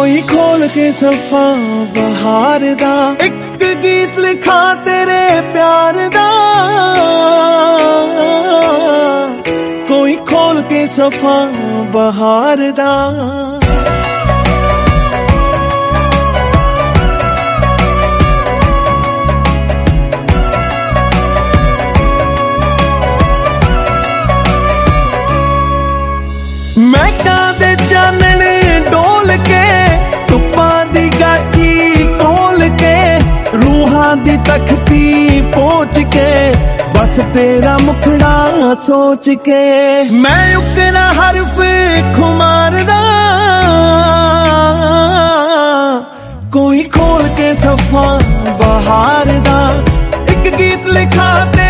कोई खोल के सफा बहार दा, एक गीत लिखा तेरे प्यार दा। कोई खोल के सफा बहार दा। महकां दे चानने डोल के, धुप्पां दी गाची खोल के, रूहां दी तख्ती पोच के, बस तेरा मुखड़ा सोच के मैं उकरा हरफ खुमारदा। कोई खोल के सफा बहार दा, एक गीत लिखा ते